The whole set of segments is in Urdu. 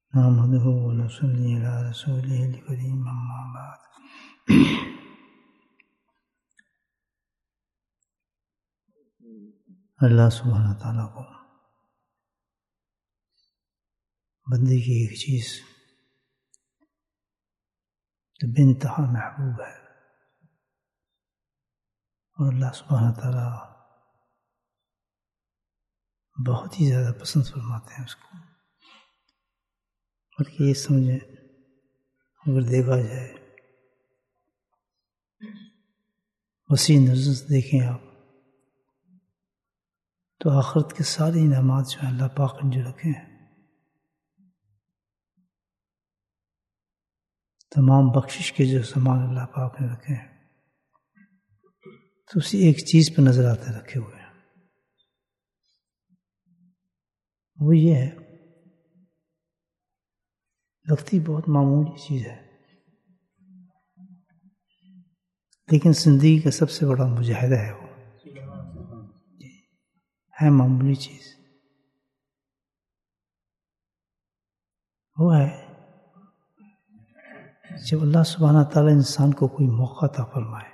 نحمده ونصلي على رسوله الكريم اما بعد. اللہ سبحانہ تعالیٰ کو بندے کی ایک چیز جو بے انتہا محبوب ہے اور اللہ سبحانہ تعالیٰ بہت ہی زیادہ پسند فرماتے ہیں اس کو، بلکہ یہ سمجھیں اگر دیکھا جائے وسیع نظر سے دیکھیں آپ تو آخرت کے سارے انعامات جو ہیں اللہ پاک نے جو رکھے ہیں، تمام بخشش کے جو سامان اللہ پاک نے رکھے ہیں، تو اسی ایک چیز پہ نظر آتے رکھے ہوئے ہیں، وہ یہ ہے، لگتی بہت معمولی چیز ہے لیکن زندگی کا سب سے بڑا مجاہدہ ہے، وہ ہے معمولی چیز، وہ ہے جب اللہ سبحانہ تعالیٰ انسان کو کوئی موقع عطا فرمائے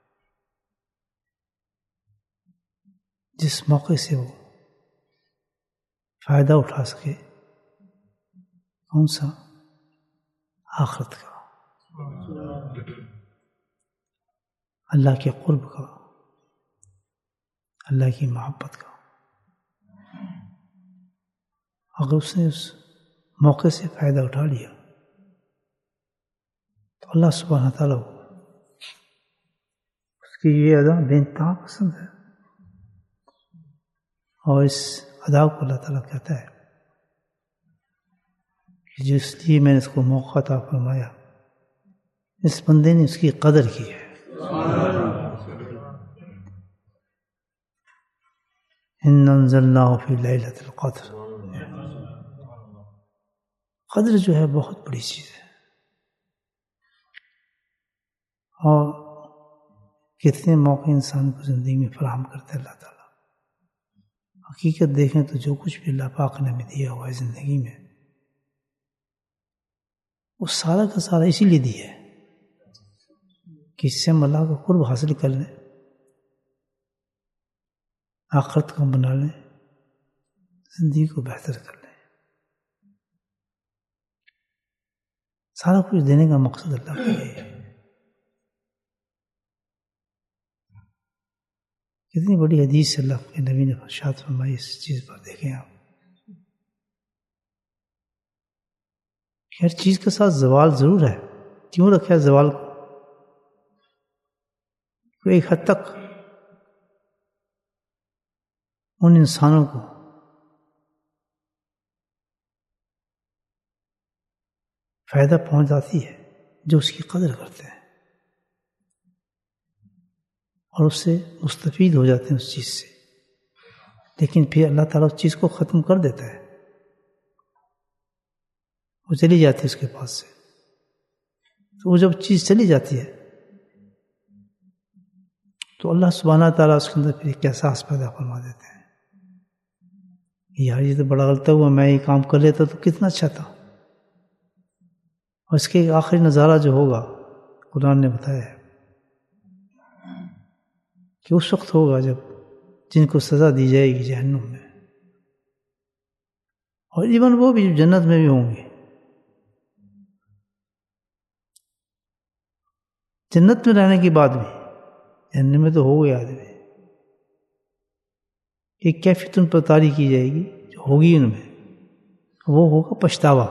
جس موقع سے وہ فائدہ اٹھا سکے، کون سا؟ آخرت کا، اللہ کے قرب کا، اللہ کی محبت کا۔ اگر اس نے اس موقع سے فائدہ اٹھا لیا تو اللہ سبحانہ تعالیٰ اس کی یہ ادا بے انتہا پسند ہے، اور اس ادا کو اللہ تعالیٰ کہتا ہے کہ جو اس لیے میں نے اس کو موقع عطا فرمایا، اس بندے نے اس کی قدر کی ہے۔ اِنَّ أَنزَلْنَاهُ فِي لَيْلَةِ الْقَدْرِ، قدر جو ہے بہت بڑی چیز ہے، اور کتنے موقع انسان کو زندگی میں فراہم کرتے اللہ تعالیٰ۔ حقیقت دیکھیں تو جو کچھ بھی اللہ پاک نے ہمیں دیا ہوا ہے زندگی میں، وہ سارا کا سارا اسی لیے دیا ہے کہ اس سے ہم اللہ کا قرب حاصل کر لیں، آخرت کو بنا لیں، زندگی کو بہتر کر لیں۔ سارا کچھ دینے کا مقصد اللہ کا یہی ہے۔ کتنی بڑی حدیث اللہ کے نبی نے ارشاد فرمائی اس چیز پر، دیکھیں آپ، ہر چیز کے ساتھ زوال ضرور ہے۔ کیوں رکھا ہے زوال کو؟ کوئی ایک حد تک ان انسانوں کو فائدہ پہنچ جاتی ہے جو اس کی قدر کرتے ہیں اور اس سے مستفید ہو جاتے ہیں اس چیز سے، لیکن پھر اللہ تعالیٰ اس چیز کو ختم کر دیتا ہے، وہ چلی جاتی ہے اس کے پاس سے۔ تو وہ جب چیز چلی جاتی ہے تو اللہ سبحانہ تعالیٰ اس کے اندر پھر ایک احساس پیدا فرما دیتے ہیں، یار یہ تو بڑا غلطہ ہوا، میں یہ کام کر لیتا تو کتنا اچھا تھا۔ اور اس کے آخری نظارہ جو ہوگا قرآن نے بتایا ہے کہ اس وقت ہوگا جب جن کو سزا دی جائے گی جہنم میں، اور ایون وہ بھی جنت میں بھی ہوں گے۔ جنت میں رہنے کے بعد بھی جہنم میں تو ہو گیا آدمی، ایک کیفیت ان پر طاری کی جائے گی جو ہوگی ان میں، وہ ہوگا پچھتاوا۔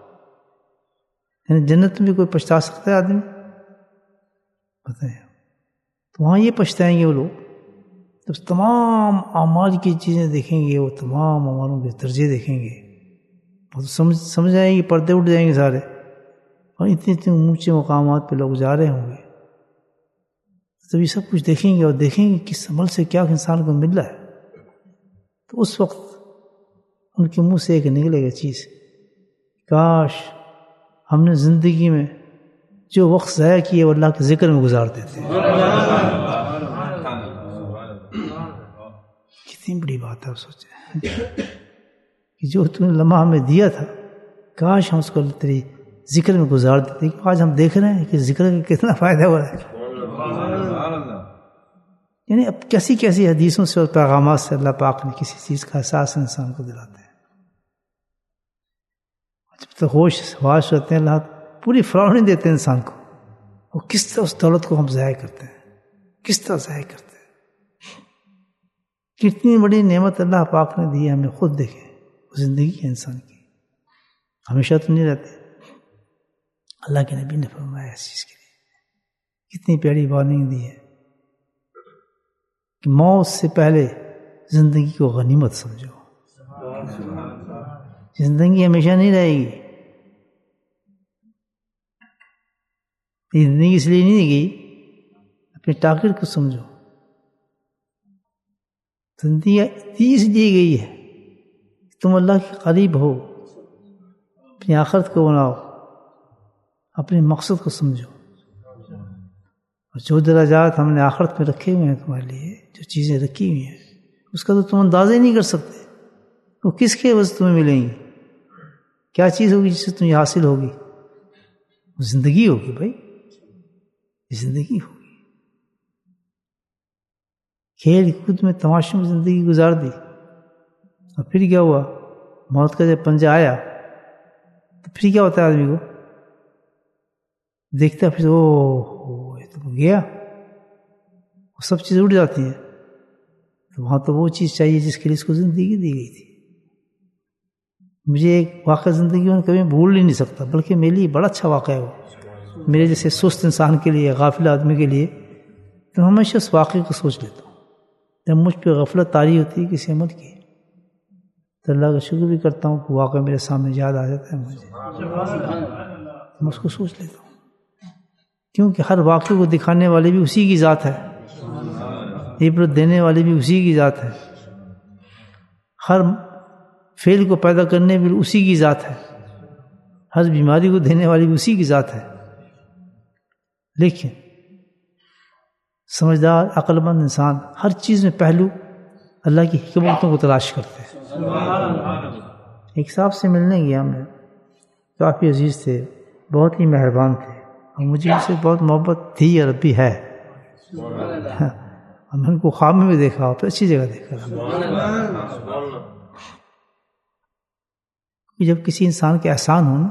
یعنی جنت میں بھی کوئی پچھتا سکتا ہے آدمی؟ بتائیں، تو وہاں یہ پچھتائیں گے وہ لوگ جب تمام اعمال کی چیزیں دیکھیں گے، وہ تمام اعمالوں کے درجے دیکھیں گے، وہ تو سمجھ آئیں گے، پردے اٹھ جائیں گے سارے، اور اتنے اتنے اونچے مقامات پہ لوگ جا رہے ہوں گے، جب یہ سب کچھ دیکھیں گے اور دیکھیں گے کس عمل سے کیا انسان کو مل رہا ہے، تو اس وقت ان کے منہ سے ایک نکلے گا چیز، کاش ہم نے زندگی میں جو وقت ضائع کیے وہ اللہ کے ذکر میں گزار دیتے ہیں۔ کتنی بڑی بات ہے، سوچیں کہ جو تم نے لمحہ ہمیں دیا تھا کاش ہم اس کو تیری ذکر میں گزار دیتے. آج ہم دیکھ رہے ہیں کہ ذکر کا کتنا فائدہ ہو رہا ہے. یعنی اب کیسی کیسی حدیثوں سے اور پیغامات سے اللہ پاک نے کسی چیز کا احساس انسان کو دلاتے ہیں. جب تک ہوش واش رہتے ہیں اللہ پوری فراہمی دیتے ہیں انسان کو. وہ کس طرح اس دولت کو ہم ضائع کرتے ہیں, کس طرح ضائع کرتے ہیں. کتنی بڑی نعمت اللہ پاک نے دی ہے ہمیں. خود دیکھیں زندگی ہے انسان کی, ہمیشہ تو نہیں رہتے. اللہ کے نبی نے فرمایا اس چیز کے لیے کتنی پیاری وارننگ دی ہے کہ موت سے پہلے زندگی کو غنیمت سمجھو. زندگی ہمیشہ نہیں رہے گی. زندگی اس لیے نہیں دی گئی, اپنے ٹارگیٹ کو سمجھو. زندگی اس لیے گئی ہے تم اللہ کے قریب ہو, اپنی آخرت کو بناؤ, اپنے مقصد کو سمجھو. اور جو درجات ہم نے آخرت میں رکھے ہوئے ہیں تمہارے لیے, جو چیزیں رکھی ہوئی ہیں, اس کا تو تم اندازہ ہی نہیں کر سکتے. وہ کس کے وجہ تمہیں ملیں گی, کیا چیز ہوگی جس سے تمہیں حاصل ہوگی. وہ زندگی ہوگی بھائی, زندگی ہوگی. کھیل کود میں تماشوں میں زندگی گزار دی, اور پھر کیا ہوا, موت کا جب پنجہ آیا تو پھر کیا ہوتا ہے آدمی کو, دیکھتا پھر او یہ تو گیا, وہ سب چیزیں اٹھ جاتی ہیں. تو وہاں تو وہ چیز چاہیے جس کے لیے اس کو زندگی دی گئی تھی. مجھے ایک واقعہ زندگی میں کبھی بھول ہی نہیں سکتا, بلکہ میرے لیے بڑا اچھا واقعہ ہے وہ, میرے جیسے سست انسان کے لیے, غافل آدمی کے لیے. تو ہمیشہ اس واقعے کو سوچ لیتا ہوں جب مجھ پہ غفلت طاری ہوتی ہے کسی عمل کی, تو اللہ کا شکر بھی کرتا ہوں کہ واقعہ میرے سامنے یاد آ جاتا ہے مجھے, میں اس کو سوچ لیتا ہوں. کیونکہ ہر واقعے کو دکھانے والے بھی اسی کی ذات ہے, عبرت دینے والی بھی اسی کی ذات ہے, ہر فعل کو پیدا کرنے بھی اسی کی ذات ہے, ہر بیماری کو دینے والی بھی اسی کی ذات ہے. لیکن سمجھدار عقل مند انسان ہر چیز میں پہلو اللہ کی حکمتوں کو تلاش کرتے ہیں. ایک صاحب سے ملنے گیا میں, کافی عزیز تھے, بہت ہی مہربان تھے, اور مجھے ان سے بہت محبت تھی اور اب بھی ہے. اور میں ان کو خواب میں بھی دیکھا, تو اچھی جگہ دیکھا. جب کسی انسان کے احسان ہو نا,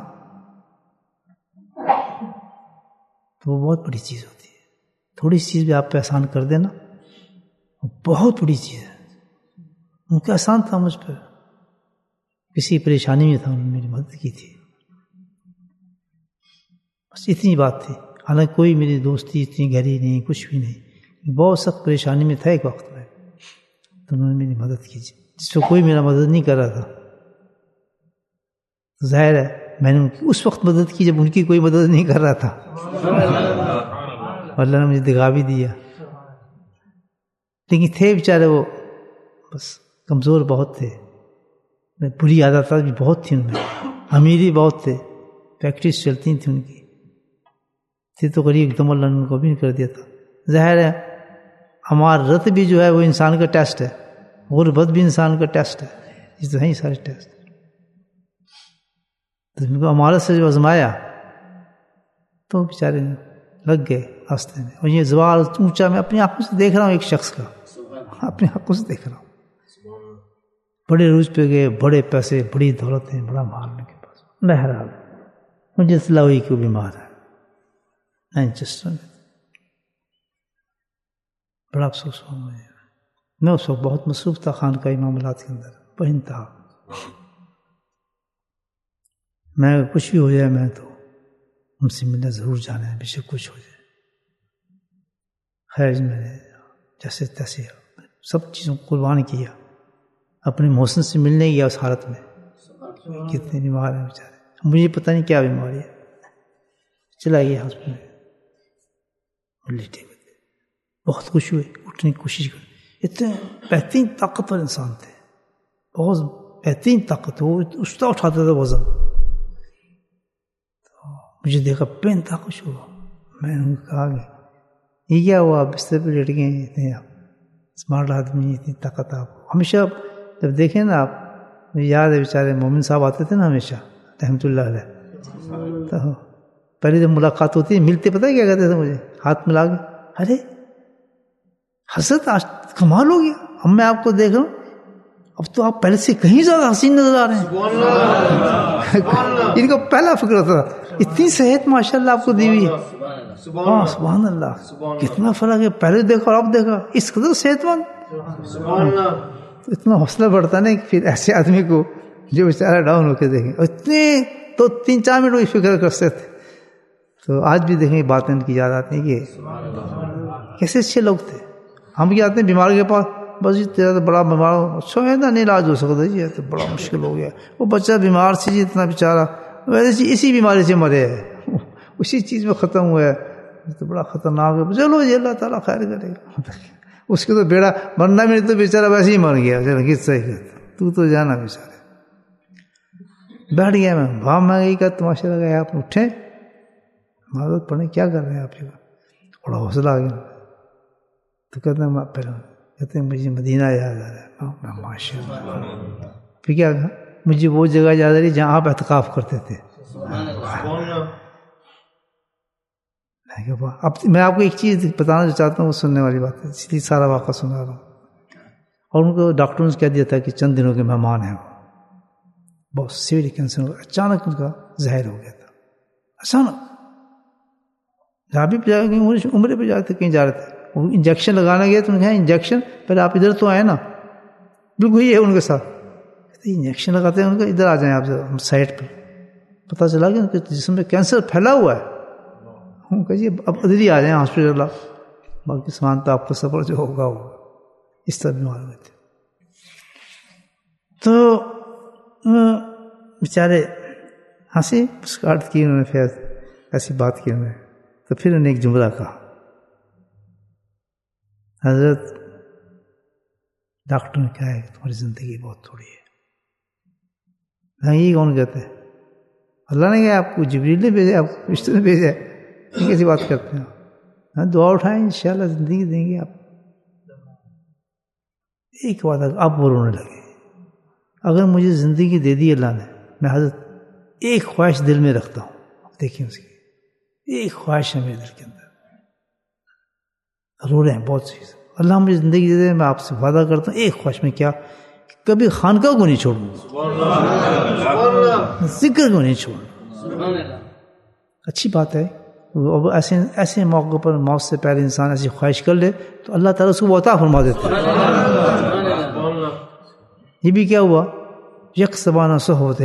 تو وہ بہت بڑی چیز ہوتی ہے. تھوڑی سی چیز بھی آپ پہ احسان کر دینا, وہ بہت بڑی چیز ہے. ان کا احسان تھا مجھ پہ, کسی پریشانی میں تھا, انہوں نے میری مدد کی تھی, بس اتنی بات تھی. حالانکہ کوئی میری دوستی اتنی گہری نہیں, کچھ بھی نہیں, بہت سخت پریشانی میں تھا ایک وقت میں, تو انہوں نے میری مدد کی جس پہ کوئی میرا مدد نہیں کر رہا تھا. تو ظاہر ہے میں نے اس وقت مدد کی جب ان کی کوئی مدد نہیں کر رہا تھا. اللہ نے مجھے دکھا بھی دیا. لیکن تھے بیچارے وہ بس کمزور بہت تھے, بری عادتیں بھی بہت تھیں ان میں, امیری بہت تھے, فیکٹریز چلتی تھیں ان کی, تھے تو قریب ایک دم اللہ نے ان کو بھی نہیں کر دیا تھا. ظاہر ہے امارت بھی جو ہے وہ انسان کا ٹیسٹ ہے, غربت بھی انسان کا ٹیسٹ ہے, یہ تو ہیں ہی سارے ٹیسٹ. تو ان کو امارت سے جو آزمایا تو بیچارے لگ گئے راستے میں. اور یہ زوال اونچا میں اپنی آنکھوں سے دیکھ رہا ہوں, ایک شخص کا اپنی آنکھوں سے دیکھ رہا ہوں. بڑے روز پہ گئے, بڑے پیسے, بڑی دولتیں, بڑا مال ان کے پاس. بہرحال مجھے اطلاع ہوئی کہ وہ بیمار ہے مینچسٹر میں. بڑا افسوس ہوا مجھے. میں اس وقت بہت مصروف تھا خانقاہی معاملات کے اندر بے انتہا. میں کچھ بھی ہو جائے میں تو ان سے ملنے ضرور جانا ہے, بے شک کچھ ہو جائے. خیر میں نے جیسے تیسے سب چیزوں کو قربان کیا, اپنے محسن سے ملنے گیا اس حالت میں. کتنے بیمار ہیں بیچارے, مجھے پتہ نہیں کیا بیماری ہے. چلا گیا ہاسپٹل میں, لیٹے ہوئے تھے, بہت خوش ہوئے, اٹھنے کی کوشش کر. اتنے بہترین طاقتور انسان تھے, بہت بہترین طاقت, وہ اٹھاتا تھا وزن. مجھے دیکھا بے انتہا خوش ہوا. میں نے کہا کہ یہ کیا ہوا, آپ بستر پہ لیٹ گئے, اتنے آپ اسمارٹ آدمی, اتنی طاقت آپ کو. ہمیشہ جب دیکھیں نا آپ, مجھے یاد ہے بیچارے مومن صاحب آتے تھے نا ہمیشہ رحمۃ اللہ علیہ. تو پہلے جب ملاقات ہوتی ہے ملتے پتہ ہے کیا کہتے تھے مجھے, ہاتھ ملا کے, ارے حضرت آج کمال ہو گیا, اب میں آپ کو دیکھ رہا ہوں, اب تو آپ پہلے سے کہیں زیادہ حسین نظر آ رہے ہیں. ان کا پہلا فکر ہوتا تھا, اتنی صحت ماشاء اللہ آپ کو دی ہوئی ہے. ہاں سبحان اللہ, کتنا فرق ہے, پہلے دیکھا اور اب دیکھا, اس قدر صحت مند. اتنا حوصلہ بڑھتا نہیں کہ پھر ایسے آدمی کو جو بیچارہ ڈاؤن ہو کے دیکھیں, اتنے تو 3-4 منٹ وہی فکر کر سکتے تھے. تو آج بھی دیکھیں باتیں ان کی یاد آتی ہیں کہ کیسے اچھے لوگ تھے. ہم کیا آتے ہیں بیمار کے پاس, بس جی تیرا تو بڑا بیمار ہو, اچھا ہے نا, نہیں علاج ہو سکتا جی, تو بڑا مشکل ہو گیا. وہ بچہ بیمار سے جی اتنا بیچارہ, ویسے جی اسی بیماری سے مرے ہے, اسی چیز میں ختم ہوا ہے, تو بڑا خطرناک ہے. چلو جی اللہ تعالیٰ خیر کرے گا. اس کے تو بیڑا مرنا بھی نہیں, تو بیچارہ ویسے ہی مر گیا. چلو کس صحیح کرتا, تو جانا بیچارے. بیٹھ گیا میں, بھاؤ میں یہی کہا تماشا لگا, آپ اٹھیں معذرت پڑھیں, کیا کر رہے ہیں آپ, بڑا حوصلہ آ گیا. تو کہتے ہیں پھر کہتے ہیں مجھے مدینہ یاد آ رہا ہے. ماشاء اللہ. پھر کیا کہا, مجھے وہ جگہ یاد آ رہی جہاں آپ اعتکاف کرتے تھے. اب میں آپ کو ایک چیز بتانا جو چاہتا ہوں, وہ سننے والی بات ہے, اس لیے سارا واقعہ سنا رہا ہوں. اور ان کو ڈاکٹروں نے کہہ دیا تھا کہ چند دنوں کے مہمان ہیں, بہت سیویئر کینسر ہو, اچانک ان کا ظاہر ہو گیا تھا. اچانک جہاں بھی عمرے پہ جاتے کہیں جا رہے تھے, انجیکشن لگانا گیا تو انہوں نے کہا انجیکشن, پہلے آپ ادھر تو آئے نا. بالکل یہ ہے ان کے ساتھ, انجیکشن لگاتے ہیں ان کا, ادھر آ جائیں آپ سائٹ پہ. پتہ چلا کہ ان کے جسم میں کینسر پھیلا ہوا ہے. ہم کہا جی اب ادھر ہی آ جائیں ہاسپٹل, باقی سامان تو آپ کا سفر جو ہوگا ہوگا. اس طرح بیمار ہوئے تھے. تو بیچارے ہنسی مسکراہٹ کی انہوں نے, پھر ایسی بات کی انہوں نے. تو پھر انہوں نے ایک جملہ کہا, حضرت ڈاکٹر نے کہا ہے کہ تمہاری زندگی بہت تھوڑی ہے. ہاں یہی کون کہتے ہیں, اللہ نے کہا آپ کو, جبریل نے بھیجا, آپ کو فرشتے نے بھیجا ہے, یہ کیسی بات کرتے ہیں. ہاں دعا اٹھائیں انشاءاللہ زندگی دیں گے آپ. ایک بات اب وہ رونے لگے, اگر مجھے زندگی دے دی اللہ نے, میں حضرت ایک خواہش دل میں رکھتا ہوں. دیکھیں اس کی ایک خواہش ہے میرے دل کے اندر. رو رہے ہیں بہت چیز, اللہ مجھے زندگی دے دے, میں آپ سے وعدہ کرتا ہوں ایک خواہش میں, کیا کبھی خانقاہ کو نہیں چھوڑوں گا, ذکر کو نہیں چھوڑوں. اچھی بات ہے. اب ایسے موقع پر موت سے پہلے انسان ایسی خواہش کر لے تو اللہ تعالیٰ اس کو عطا فرما دیتا ہے. یہ بھی کیا ہوا, یک سبانہ صحبت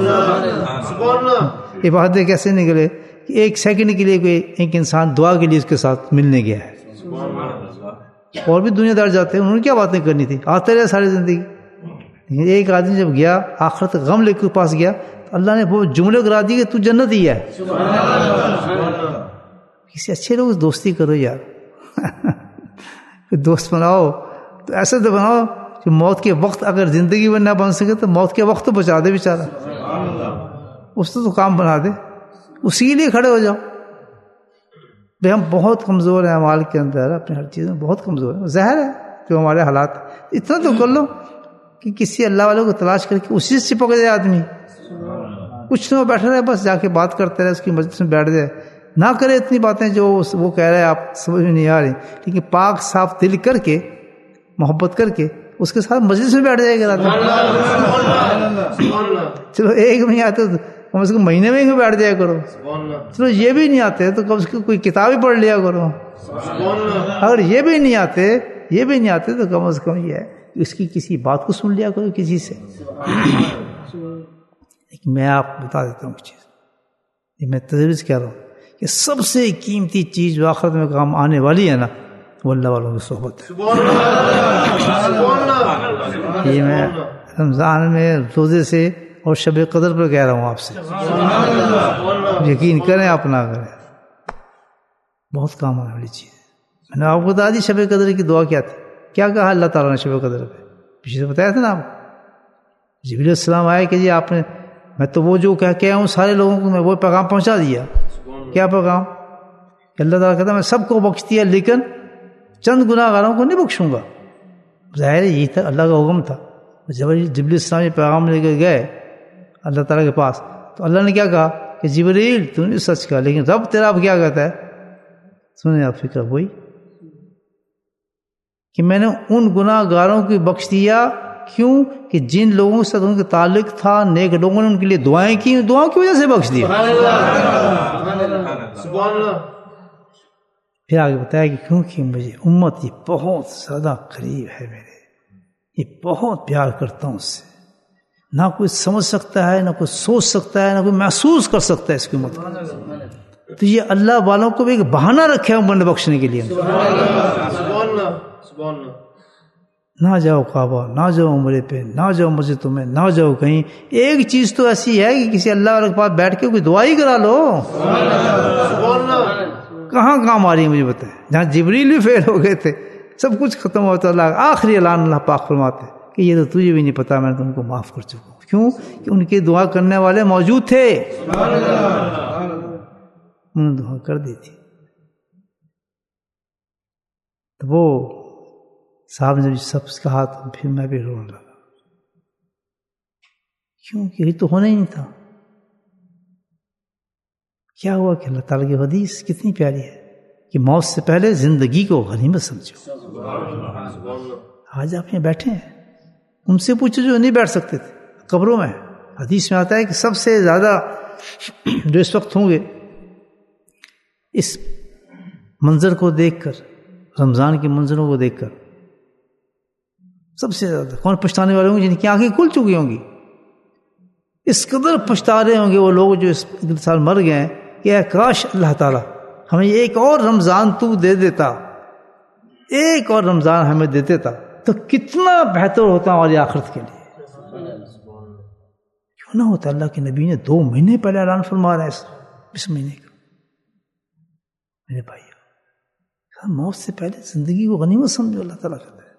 عبادت کیسے نکلے کہ ایک سیکنڈ کے لیے کوئی ایک انسان دعا کے لیے اس کے ساتھ ملنے گیا ہے. اور بھی دنیا دار جاتے ہیں, انہوں نے کیا باتیں کرنی تھی, آتے رہے ساری زندگی. ایک آدمی جب گیا آخرت غم لے کے پاس گیا, تو اللہ نے وہ جملے کرا دی کہ تو جنت ہی ہے. کسی اچھے لوگ دوستی کرو یار. دوست بناؤ تو ایسا تو بناؤ کہ موت کے وقت اگر زندگی میں نہ بن سکے تو موت کے وقت تو بچا دے بیچارہ, اس تو کام بنا دے, اسی کے لیے کھڑے ہو جاؤ. بھائی ہم بہت کمزور ہیں اعمال کے اندر, اپنے ہر چیز میں بہت کمزور ہیں. ظاہر ہے جو ہمارے حالات, اتنا تو کر لو کہ کسی اللہ والے کو تلاش کر کے اسی سے چپک جائے آدمی, کچھ نہ بیٹھا رہے, بس جا کے بات کرتے رہے, اس کی مجلس میں بیٹھ جائے, نہ کرے اتنی باتیں جو وہ کہہ رہے ہیں آپ سمجھ میں نہیں آ رہی, لیکن پاک صاف دل کر کے, محبت کر کے اس کے ساتھ مجلس میں بیٹھ جائے گا. چلو ایک نہیں آتے تو کم از کم مہینے میں ہی بیٹھ جایا کرو. چلو یہ بھی نہیں آتے تو کم از کم کوئی کتاب ہی پڑھ لیا کرو. اگر یہ بھی نہیں آتے تو کم از کم یہ ہے اس کی کسی بات کو سن لیا کرو کسی سے. میں آپ بتا دیتا ہوں چیز, یہ میں تجربے سے کہہ رہا ہوں کہ سب سے قیمتی چیز جو آخرت میں کام آنے والی ہے نا, وہ اللہ والوں کی صحبت ہے. یہ میں رمضان میں روزے سے اور شب قدر پر کہہ رہا ہوں آپ سے, یقین کریں آپ نہ کریں, بہت کام آنے والی چیز. میں نے آپ کو بتا دی شب قدر کی دعا کیا تھی, کیا کہا اللہ تعالیٰ نے شب قدر پہ, پیچھے بتایا تھا نا آپ. جبریل السلام آئے کہ جی آپ نے, میں تو وہ جو کہہ کے آؤں سارے لوگوں کو میں وہ پیغام پہنچا دیا. کیا پیغام؟ کہ اللہ تعالیٰ کہتا میں سب کو بخش دیا لیکن چند گناہ گاروں کو نہیں بخشوں گا. ظاہر یہی تھا اللہ کا حکم تھا. جب جبریل السلام یہ پیغام لے کے گئے اللہ تعالیٰ کے پاس, تو تو اللہ نے کیا کہا کہ جبریل تو نے سچ کہا، لیکن رب تیرا اب کیا کہتا ہے؟ سنیں آپ فکر وہی کہ میں نے ان گناہ گاروں کو بخش دیا، کیوں کہ جن لوگوں سے ان کا تعلق تھا، نیک لوگوں نے ان کے لیے دعائیں کی، دعاؤں کی وجہ سے بخش دیا۔ پھر آگے بتایا کہ کیونکہ مجھے امت یہ بہت زیادہ قریب ہے، میرے یہ بہت پیار کرتا ہوں اس سے، نہ کوئی سمجھ سکتا ہے، نہ کوئی سوچ سکتا ہے، نہ کوئی محسوس کر سکتا ہے اس کی امت کو۔ تو یہ اللہ والوں کو بھی ایک بہانہ رکھے امت بخشنے کے لیے۔ نہ جاؤ کعبہ، نہ جاؤ عمرے پہ، نہ جاؤ مسجدوں میں، نہ جاؤ کہیں، ایک چیز تو ایسی ہے کہ کسی اللہ والے کے پاس بیٹھ کے کوئی دعا ہی کرا لو۔ کہاں کام آ رہی ہے مجھے بتائیں؟ جہاں جبریل بھی فیل ہو گئے تھے، سب کچھ ختم ہوتا، اللہ آخری اعلان اللہ پاک فرماتے کہ یہ تو تجھے بھی نہیں پتا، میں نے تم کو معاف کر چکا ہوں۔ کیوں کہ ان کے دعا کرنے والے موجود تھے، انہوں نے دعا کر دی تھی۔ تو وہ صاحب نے سب کہا تو پھر میں بھی رونے لگا، کیوں کہ یہ تو ہونا ہی نہیں تھا۔ کیا ہوا کہ اللہ تعالیٰ کی حدیث کتنی پیاری ہے کہ موت سے پہلے زندگی کو غنیمت سمجھو۔ آج آپ یہاں بیٹھے ہیں، ان سے پوچھو جو نہیں بیٹھ سکتے تھے قبروں میں۔ حدیث میں آتا ہے کہ سب سے زیادہ جو اس وقت ہوں گے اس منظر کو دیکھ کر، رمضان کے منظروں کو دیکھ کر، سب سے زیادہ کون پچھتانے والے ہوں گے؟ جن کی آنکھیں کھل چکی ہوں گی۔ اس قدر پچھتا رہے ہوں گے وہ لوگ جو اس سال مر گئے ہیں کہ اے کاش اللہ تعالیٰ ہمیں ایک اور رمضان تو دے دیتا، ایک اور رمضان ہمیں دے دیتا تو کتنا بہتر ہوتا ہماری آخرت کے لیے۔ کیوں نہ ہوتا؟ اللہ کے نبی نے 2 مہینے پہلے اعلان فرما رہا ہے اس مہینے کا۔ میرے بھائی موت سے پہلے زندگی کو غنیمت سمجھو، اللہ تعالیٰ کہتا ہے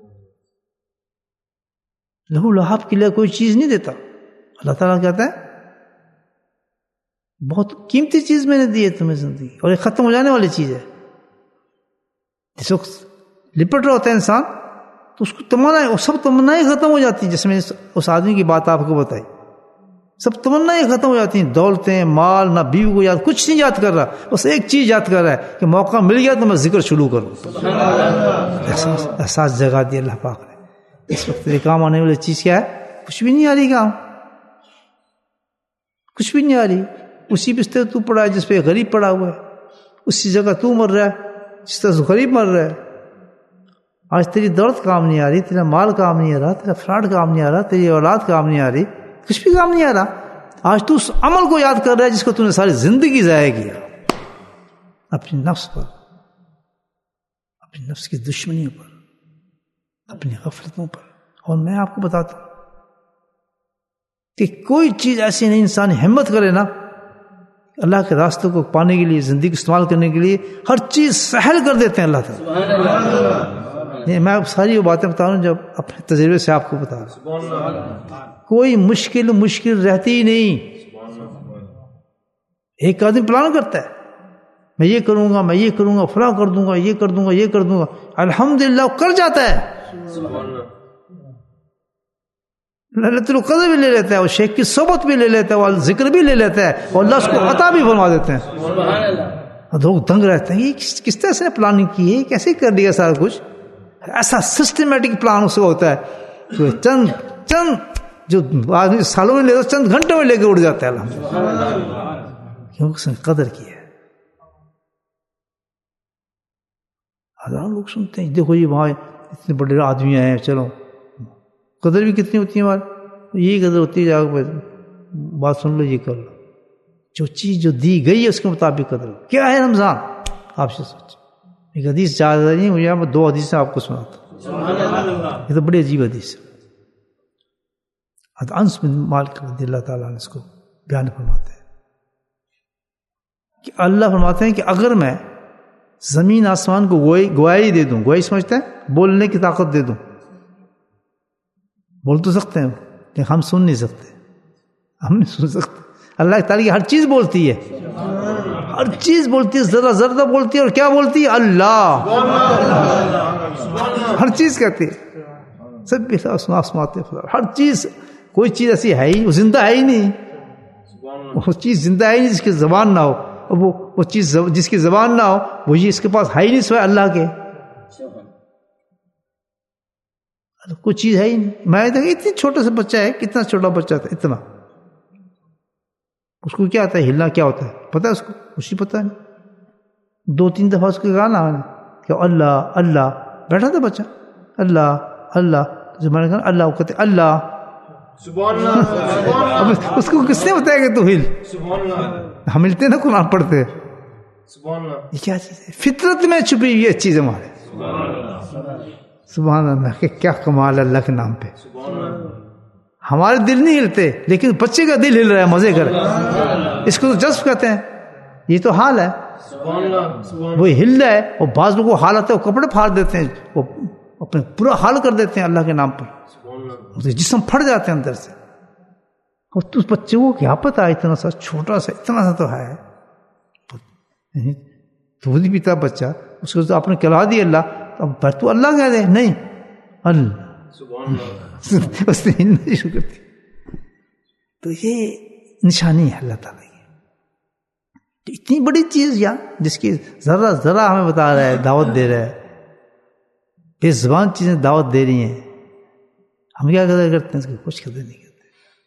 لہو لہاب کے لیے کوئی چیز نہیں دیتا۔ اللہ تعالیٰ کہتا ہے بہت قیمتی چیز میں نے دی ہے تمہیں زندگی، اور یہ ختم ہو جانے والی چیز ہے۔ جس وقت لپٹ رہا ہوتا ہے انسان تو اس کو تمنا، سب تمنائیں ختم ہو جاتی ہیں۔ جیسے میں اس آدمی کی بات آپ کو بتائی، سب تمنائیں ختم ہو جاتی ہیں، دولتیں، مال، نہ بیوی کو یاد، کچھ نہیں یاد کر رہا، بس ایک چیز یاد کر رہا ہے کہ موقع مل گیا تو میں ذکر شروع کروں۔ احساس جگا دیا اللہ پاک نے۔ اس وقت تیرے کام آنے والی چیز کیا ہے؟ کچھ بھی نہیں آ رہی کام، کچھ بھی نہیں آ رہی۔ اسی بستر تو پڑا ہے جس پہ غریب پڑا ہوا ہے، اسی جگہ تو مر رہا ہے جس طرح غریب مر رہا ہے۔ آج تیری دولت کام نہیں آ رہی، تیرا مال کام نہیں آ رہا، تیرا فراڈ کام نہیں آ رہا، تیری اولاد کام نہیں آ رہی، کچھ بھی کام نہیں آ رہا۔ آج تو اس عمل کو یاد کر رہا ہے جس کو تو نے ساری زندگی ضائع کیا، اپنی نفس پر، اپنی نفس کی دشمنیوں پر، اپنی غفلتوں پر۔ اور میں آپ کو بتاتا ہوں کہ کوئی چیز ایسی نہیں، انسان ہمت کرے نا اللہ کے راستوں کو پانے کے لیے، زندگی استعمال کرنے کے لیے ہر چیز سہل کر دیتے ہیں اللہ تعالیٰ۔ میں اب ساری وہ باتیں بتا رہا ہوں جب اپنے تجربے سے آپ کو بتا رہا ہوں۔ کوئی مشکل رہتی ہی نہیں۔ ایک آدمی پلان کرتا ہے میں یہ کروں گا، میں یہ کروں گا، فلاں کر دوں گا، یہ کر دوں گا، یہ کر دوں گا، الحمدللہ وہ کر جاتا ہے۔ للت القدر بھی لے لیتا ہے، وہ شیخ کی صحبت بھی لے لیتا ہے، وہ ذکر بھی لے لیتا ہے، اور اللہ اس کو عطا بھی فرما دیتے ہیں۔ لوگ دنگ رہتے ہیں یہ کس طرح سے پلاننگ کی ہے، کیسے کر لیا سارا کچھ؟ ایسا سسٹمیٹک پلان اس کو ہوتا ہے کہ چند جو آدمی سالوں میں لیتا چند گھنٹوں میں لے کے اڑ جاتا ہے الحمدللہ، کیونکہ اس نے قدر کی ہے۔ ہزاروں لوگ سنتے ہیں دیکھو جی وہاں اتنے بڑے آدمی آئے ہیں، چلو قدر بھی کتنی ہوتی ہے ہماری، یہی قدر ہوتی ہے، جا کے بات سن لو، یہ کر لو، جو چیز جو دی گئی ہے اس کے مطابق قدر ہو۔ کیا ہے رمضان؟ آپ سے سوچیں، ایک حدیث زیادہ نہیں، مجھے میں 2 حدیثیں آپ کو سناتا ہوں، یہ تو بڑی عجیب حدیث ہے۔ انس بن مالک رضی اللہ تعالیٰ عنہ اس کو بیان فرماتے ہیں کہ اللہ فرماتے ہیں کہ اگر میں زمین آسمان کو گواہی دے دوں، گواہی سمجھتے ہیں بولنے کی طاقت دے دوں، بول تو سکتے ہیں لیکن ہم سن نہیں سکتے، ہم نہیں سن سکتے۔ اللہ تعالیٰ کی ہر چیز بولتی ہے، ہر چیز بولتی ہے، ذرا ذرہ بولتی ہے، اور کیا بولتی ہے؟ اللہ، ہر چیز کہتی ہے، سب آسماتے، ہر چیز، کوئی چیز ایسی ہے ہی، وہ زندہ ہے ہی نہیں، وہ چیز زندہ ہے نہیں جس کی زبان نہ ہو، وہ چیز جس کی زبان نہ ہو وہ یہ اس کے پاس ہے ہی نہیں سوائے اللہ کے، کوئی چیز ہے ہی نہیں. میں دیکھا اتنی چھوٹا سا بچہ ہے، کتنا چھوٹا بچہ تھا، اتنا، اس کو کیا آتا ہے ہلنا کیا ہوتا ہے پتا ہے اس کو؟ کچھ نہیں پتا نہیں. 2-3 دفعہ اس کو کہا نا کہ اللہ اللہ، بیٹھا تھا بچہ، اللہ اللہ، جب میں نے کہا اللہ، وہ کہتے اللہ، سبحان اللہ. اب اس کو کس نے بتایا کہ تو ہل؟ سبحان اللہ. ہم ملتے نا قرآن پڑھتے، سبحان اللہ. یہ کیا چیز ہے؟ فطرت میں چھپی ہوئی چیز ہمارے. سبحان اللہ، کہ کیا کمال ہے اللہ کے نام پہ. ہمارے دل نہیں ہلتے لیکن بچے کا دل ہل رہا ہے، مزے کر، اس کو تو جذب کہتے ہیں. یہ تو حال ہے، وہ ہل رہا ہے. اور بعض لوگوں کو حال آتا ہے وہ کپڑے پھاڑ دیتے ہیں، وہ اپنے پورا حال کر دیتے ہیں اللہ کے نام پر، جسم پھٹ جاتے ہیں اندر سے. اور اس بچے کو کیا پتا، اتنا سا چھوٹا سا، اتنا سا تو ہے، دودھ نہیں پیتا بچہ، اس کو تو آپ نے کہلا دی اللہ، اب تو اللہ کہہ دے، نہیں اللہ، اس نے ہلنا شروع کر دی. تو یہ نشانی ہے اللہ تعالیٰ کی. اتنی بڑی چیز یا جس کی ذرا ذرا ہمیں بتا رہا ہے، دعوت دے رہا ہے، بے زبان چیزیں دعوت دے رہی ہیں، ہم کیا قدر کرتے ہیں اس کی؟ کچھ قدر نہیں کرتے.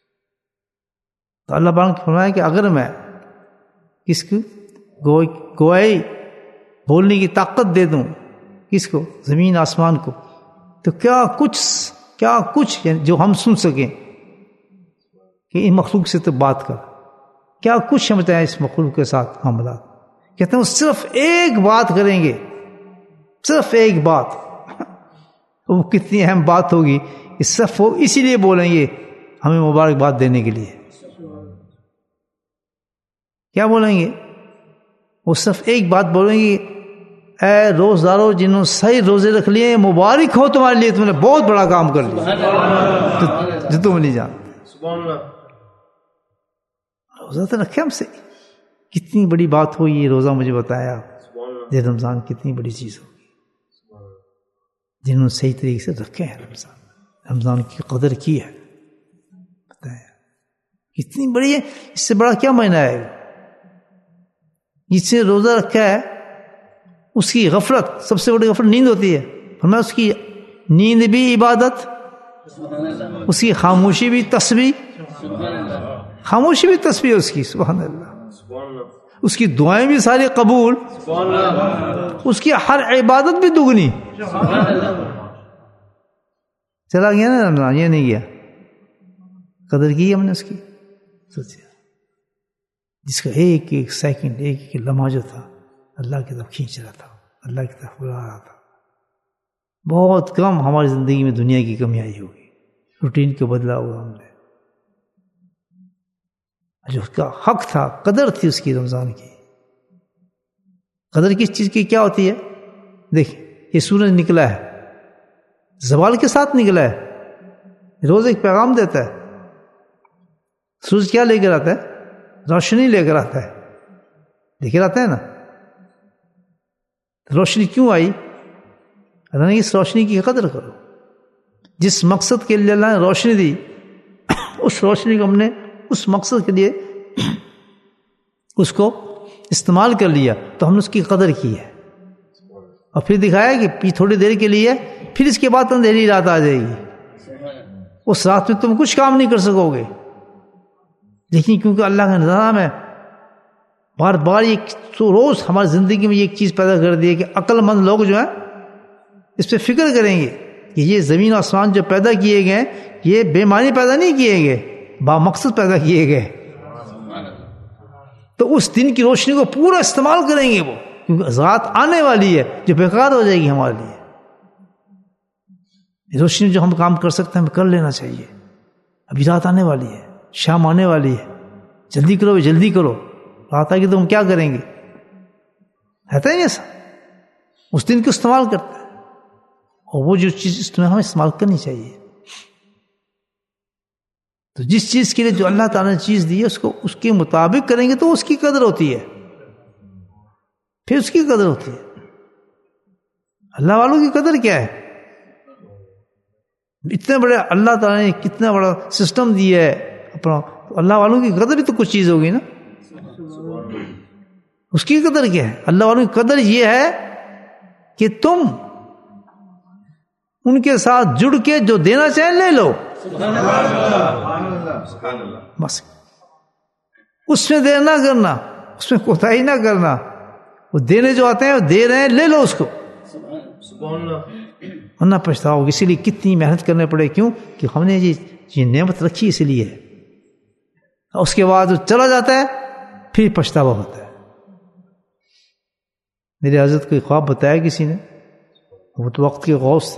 تو اللہ پاک نے فرمایا کہ اگر میں کس کو گوئی بولنے کی طاقت دے دوں، کس کو؟ زمین آسمان کو، تو کیا کچھ یعنی جو ہم سن سکیں کہ ان مخلوق سے تو بات کر، کیا کچھ سمجھتا ہے اس مخلوق کے ساتھ معاملات. کہتے ہیں وہ صرف ایک بات کریں گے، صرف ایک بات. وہ کتنی اہم بات ہوگی، صرف وہ اسی لیے بولیں گے ہمیں مبارکباد دینے کے لیے. کیا بولیں گے؟ وہ صرف ایک بات بولیں گے، اے روزدارو جنہوں نے صحیح روزے رکھ لیے، مبارک ہو تمہارے لیے، تم نے بہت بڑا کام کر لیا جو تم نہیں جانتے. روزہ تو رکھے ہم سے، کتنی بڑی بات ہو یہ روزہ، مجھے بتایا یہ رمضان کتنی بڑی چیز ہوگی. جنہوں نے صحیح طریقے سے رکھے ہیں رمضان کی قدر کی ہے، بتایا کتنی بڑی ہے. اس سے بڑا کیا معنی ہے؟ جس سے روزہ رکھا ہے اس کی غفلت، سب سے بڑی غفلت نیند ہوتی ہے. فرمایا اس کی نیند بھی عبادت، اس کی خاموشی بھی تسبیح، خاموشی بھی تسبیح اس کی. سبحان اللہ. اس کی دعائیں بھی ساری قبول، اس کی ہر عبادت بھی دگنی. چلا گیا نا رمضان، یہ نہیں گیا، قدر کی ہم نے اس کی. سوچیا جس کا ایک ایک سیکنڈ، ایک ایک لمحہ جو تھا اللہ کی طرف کھینچ رہا تھا، اللہ کی طرف بلا رہا تھا. بہت کم ہماری زندگی میں دنیا کی کمی آئی ہوگی، روٹین کو بدلا ہوا ہم نے. جو اس کا حق تھا، قدر تھی اس کی، رمضان کی قدر کس چیز کی کیا ہوتی ہے؟ دیکھ، یہ سورج نکلا ہے، زوال کے ساتھ نکلا ہے، روز ایک پیغام دیتا ہے. سورج کیا لے کر آتا ہے؟ روشنی لے کر آتا ہے، لے کر آتا ہے نا. روشنی کیوں آئی؟ اللہ نے اس روشنی کی قدر کرو. جس مقصد کے لیے اللہ نے روشنی دی، اس روشنی کو ہم نے اس مقصد کے لیے اس کو استعمال کر لیا، تو ہم نے اس کی قدر کی ہے. اور پھر دکھایا کہ تھوڑی دیر کے لیے، پھر اس کے بعد اندھیری رات آ جائے گی. اس رات میں تم کچھ کام نہیں کر سکو گے، لیکن کیونکہ اللہ کا نظام ہے، بار بار ایک روز ہماری زندگی میں ایک چیز پیدا کر دی ہے کہ عقل مند لوگ جو ہیں اس پہ فکر کریں گے کہ یہ زمین و آسمان جو پیدا کیے گئے یہ بے معنی پیدا نہیں کیے گئے، با مقصد پیدا کیے گئے. تو اس دن کی روشنی کو پورا استعمال کریں گے وہ، کیونکہ رات آنے والی ہے جو بیکار ہو جائے گی ہمارے لیے. روشنی جو ہم کام کر سکتے ہیں ہمیں کر لینا چاہیے. ابھی رات آنے والی ہے، شام آنے والی ہے، جلدی کرو جلدی کرو. رات آئے گی تو ہم کیا کریں گے؟ رہتا ہے ایسا. اس دن کو استعمال کرتا ہے، اور وہ جو چیز اس میں ہمیں استعمال کرنی چاہیے. تو جس چیز کے لیے جو اللہ تعالیٰ نے چیز دی ہے اس کو اس کے مطابق کریں گے تو اس کی قدر ہوتی ہے، پھر اس کی قدر ہوتی ہے. اللہ والوں کی قدر کیا ہے؟ اتنے بڑے اللہ تعالیٰ نے کتنا بڑا سسٹم دیا ہے اپنا، اللہ والوں کی قدر بھی تو کچھ چیز ہوگی نا. اس کی قدر کیا ہے؟ اللہ والوں کی قدر یہ ہے کہ تم ان کے ساتھ جڑ کے جو دینا چاہیں لے لو. بس اس میں دیر نہ کرنا، اس میں کوتاہی نہ کرنا. وہ دینے جو آتے ہیں وہ دے رہے ہیں، لے لو اس کو، ورنہ پچھتاؤ. اسی لیے کتنی محنت کرنے پڑے. کیوں کہ ہم نے یہ نعمت رکھی اس لیے ہے. اس کے بعد وہ چلا جاتا ہے پھر پچھتاوا ہوتا ہے. میرے حضرت کو خواب بتایا کسی نے، وہ تو وقت کے غوث تھے،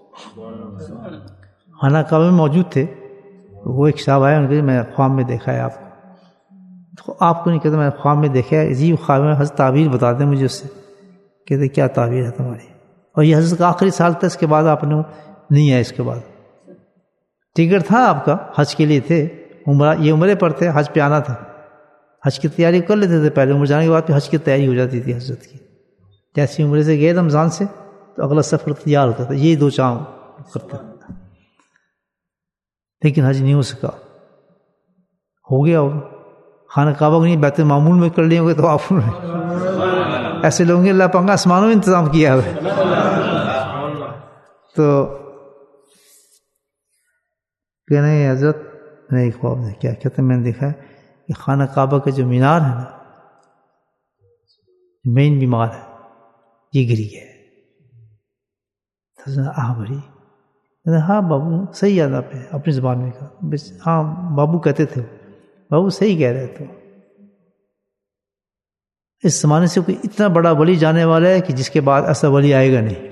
خانہ کعبہ میں موجود تھے. وہ ایک صاحب آئے، ان کو میں خواب میں دیکھا ہے آپ کو. تو آپ کو نہیں کہتا میں خواب میں دیکھا ہے. عجیب خواب میں حضرت تعبیر بتاتے ہیں مجھے اس سے. کہتے کیا تعبیر ہے تمہاری؟ اور یہ حضرت کا آخری سال تھا، اس کے بعد آپ نے نہیں آئے. اس کے بعد ٹکٹ تھا آپ کا، حج کے لیے تھے، یہ عمرے پر تھے، حج پہ آنا تھا. حج کی تیاری کر لیتے تھے پہلے، عمر جانے کے بعد پھر حج کی تیاری ہو جاتی تھی حضرت کی. جیسے عمرے سے گئے رمضان سے تو اگلا سفر تیار ہوتا تھا. یہی 2 چاند کرتے تھے، لیکن حج نہیں ہو سکا. ہو گیا ہوگا خانہ کعبہ کو نہیں، بیت المعمول میں کر لیے ہوں گے. تو آپ ایسے لوگوں کے اللہ پنگا آسمانوں میں انتظام کیا ہے. تو کہنا ہے حضرت میں ایک خواب نے کیا کہتے ہیں، میں نے دیکھا ہے کہ خانہ کعبہ کا جو مینار ہے نا، مین بیمار ہے، یہ گری ہے. بھری. ہاں بابو صحیح یاد آپ ہے، اپنی زبان میں کہا. ہاں بابو کہتے تھے، بابو صحیح کہہ رہے تھے. اس زمانے سے کوئی اتنا بڑا ولی جانے والا ہے کہ جس کے بعد ایسا ولی آئے گا نہیں.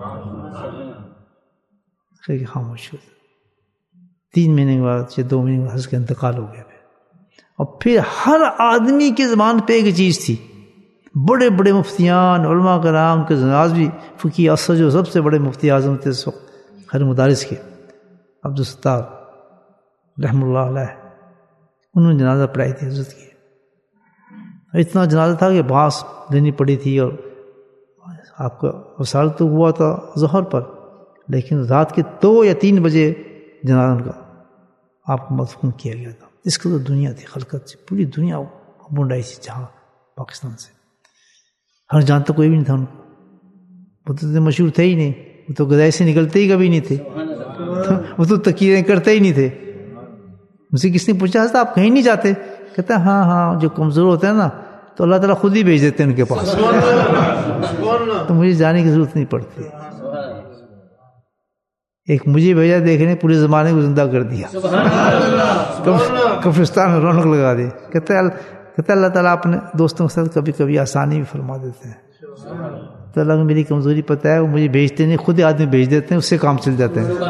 خاموش ہو. 3 مہینے کے بعد یا 2 مہینے کے بعد اس کا انتقال ہو گیا. اور پھر ہر آدمی کی زبان پہ ایک چیز تھی. بڑے بڑے مفتیان علماء کرام کے جنازے، فقی اصل جو سب سے بڑے مفتی اعظم تھے اس وقت خیر مدارس کے، عبدالستار رحم اللہ علیہ، انہوں نے جنازہ پڑھائی تھی حضرت کی. اتنا جنازہ تھا کہ باس لینی پڑی تھی. اور آپ کا وصال تو ہوا تھا ظہر پر، لیکن رات کے 2 یا 3 بجے جنازہ کا آپ کو مدفون کیا گیا تھا. اس کو تو دنیا تھی، خلقت سے پوری دنیا بنڈائی تھی جہاں پاکستان سے. ہر جانتا کوئی بھی نہیں تھا ان کو. وہ تو مشہور تھے ہی نہیں، وہ تو گدائی سے نکلتے ہی کبھی نہیں تھے، وہ تو تقریریں کرتے ہی نہیں تھے. مجھ سے کس نے پوچھا تھا آپ کہیں نہیں جاتے؟ کہتا ہاں ہاں جو کمزور ہوتے ہیں نا تو اللہ تعالیٰ خود ہی بھیج دیتے ہیں ان کے پاس، تو مجھے جانے کی ضرورت نہیں پڑتی. ایک مجھے بھیجا دیکھنے، پورے زمانے کو زندہ کر دیا، قبرستان میں رونق لگا دی. کہتا اللہ تعالیٰ اپنے دوستوں کے ساتھ کبھی کبھی آسانی بھی فرما دیتے ہیں. تو اللہ کو میری کمزوری پتہ ہے، وہ مجھے بھیجتے نہیں، خود ہی آدمی بھیج دیتے ہیں، اس سے کام چل جاتے ہیں.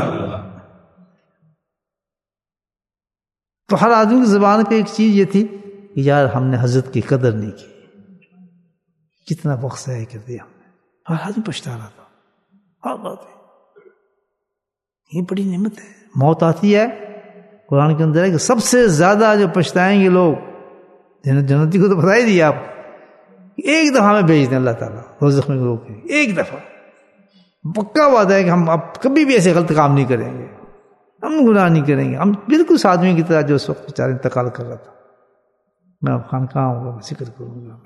تو ہر آدمی کی زبان پہ ایک چیز یہ تھی کہ یار ہم نے حضرت کی قدر نہیں کی، کتنا وقت ضائع کر دیا ہم نے. ہر آدمی پچھتا رہا تھا. ہر بات یہ بڑی نعمت ہے. موت آتی ہے، قرآن کے اندر ہے کہ سب سے زیادہ جو پچھتائیں گے لوگ، جنتی کو تو بتا ہی دیا آپ، ایک دفعہ میں بھیج دیں اللہ تعالیٰ دوزخ میں لوگ، ایک دفعہ. پکا وعدہ ہے کہ ہم اب کبھی بھی ایسے غلط کام نہیں کریں گے، ہم گناہ نہیں کریں گے. ہم بالکل اس آدمی کی طرح جو اس وقت بیچارہ انتقال کر رہا تھا. میں اب خان کہاں ہوں گا، میں ذکر کروں گا.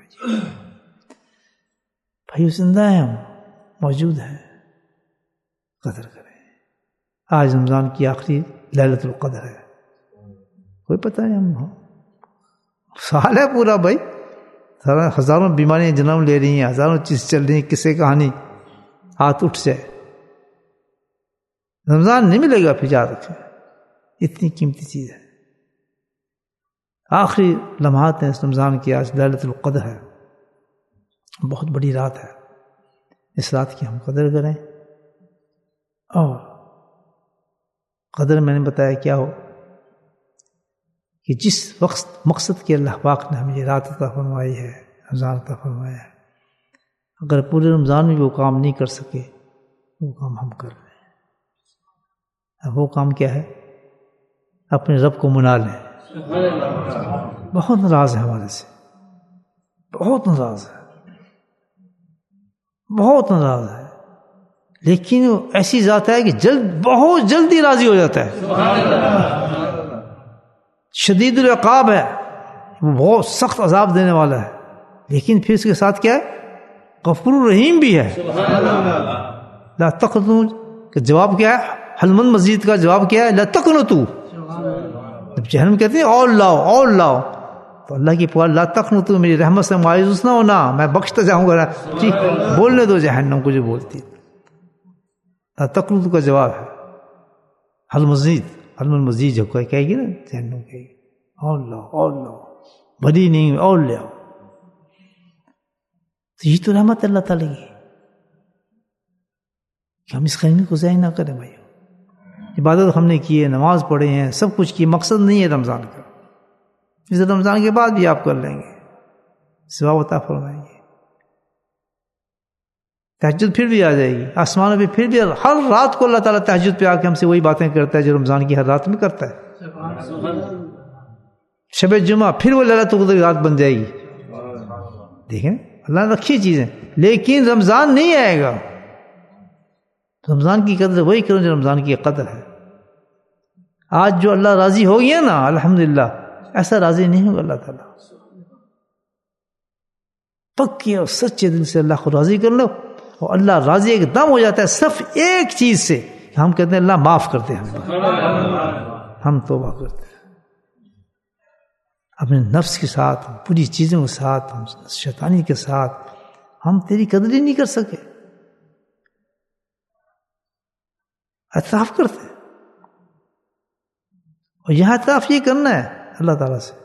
بھائی زندہ ہیں، ہم موجود ہیں، قدر کریں. آج رمضان کی آخری لیلۃ القدر ہے، کوئی پتہ نہیں، ہم سال ہے پورا بھائی. ہزاروں بیماریاں جنم لے رہی ہیں، ہزاروں چیز چل رہی ہیں، کسے کہانی ہاتھ اٹھ جائے. رمضان نہیں ملے گا پھر، یاد رکھیں اتنی قیمتی چیز ہے. آخری لمحات ہیں اس رمضان کی. آج لیلۃ القدر ہے، بہت بڑی رات ہے. اس رات کی ہم قدر کریں. اور قدر میں نے بتایا کیا ہو کہ جس وقت مقصد کے اللہ پاک نے ہمیں یہ رات عطا فرمائی ہے، رمضان عطا فرمایا ہے، اگر پورے رمضان میں وہ کام نہیں کر سکے، وہ کام ہم کر رہے ہیں. اب وہ کام کیا ہے؟ اپنے رب کو منا لیں. بہت ناراض ہے ہمارے سے، بہت ناراض ہے، بہت ناراض ہے. لیکن وہ ایسی ذات ہے کہ بہت جلدی راضی ہو جاتا ہے. شدید العقاب ہے، وہ بہت سخت عذاب دینے والا ہے، لیکن پھر اس کے ساتھ کیا ہے؟ غفور الرحیم بھی ہے۔ لا تقنطوا کا جواب کیا ہے؟ حل من مزید کا جواب کیا ہے؟ لا تقنطوا۔ جب جہنم کہتے ہیں اور لاؤ اور لاؤ، تو اللہ کی پکار لا تقنطوا، میری رحمت سے مایوس نہ ہونا، میں بخشتا جاؤں گا، جی بولنے دو جہنم کو جو بولتی ہے۔ لا تقنطوا کا جواب ہے حل مزید، حل من مزید جو کہے گی نا جہنم کہے گی اور لاؤ اور لاؤ، بھری نہیں اور لے آؤ۔ تو یہ تو رحمت اللہ تعالیٰ کی، کہ ہم اس خیمے کو ضائع نہ کریں بھائی۔ عبادت ہم نے کی ہے، نماز پڑھے ہیں، سب کچھ کی، مقصد نہیں ہے رمضان کا، اس رمضان کے بعد بھی آپ کر لیں گے، ثواب عطا فرمائیں گے۔ تہجد پھر بھی آ جائے گی آسمانوں پہ، پھر بھی ہر رات کو اللہ تعالیٰ تہجد پہ آ کے ہم سے وہی باتیں کرتا ہے جو رمضان کی ہر رات میں کرتا ہے۔ شب جمعہ پھر وہ لیلۃ القدر رات بن جائے گی۔ دیکھیں اللہ نے رکھی چیزیں، لیکن رمضان نہیں آئے گا۔ رمضان کی قدر وہی کرو جو رمضان کی قدر ہے۔ آج جو اللہ راضی ہو گیا نا الحمدللہ، ایسا راضی نہیں ہوگا اللہ تعالیٰ۔ پکے اور سچے دل سے اللہ کو راضی کر لو، اور اللہ راضی ایک دم ہو جاتا ہے صرف ایک چیز سے، کہ ہم کہتے ہیں اللہ معاف کرتے ہیں، ہم توبہ کرتے ہیں اپنے نفس کے ساتھ، بری چیزوں کے ساتھ، شیطانی کے ساتھ، ہم تیری قدر ہی نہیں کر سکے، اعتراف کرتے ہیں۔ اور یہاں اعتراف یہ کرنا ہے اللہ تعالیٰ سے